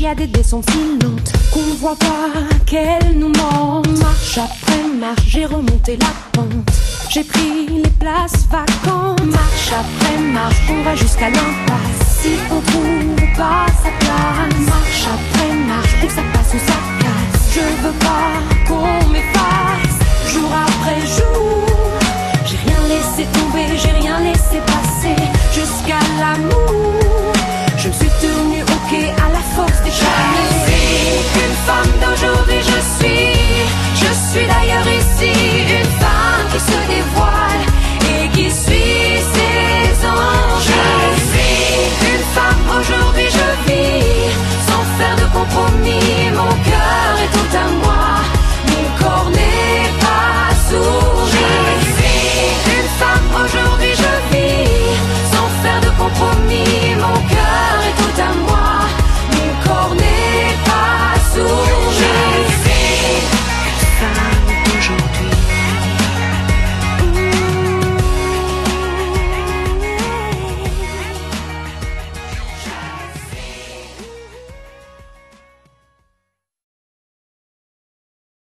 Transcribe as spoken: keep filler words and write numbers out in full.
y a des descentes si lentes qu'on voit pas qu'elles nous mentent. Marche après marche, j'ai remonté la pente, j'ai pris les places vacantes. Marche après marche, on va jusqu'à l'impasse. Si on trouve pas sa place, marche après marche, ou ça passe ou ça casse. Je veux pas qu'on m'efface, jour après jour.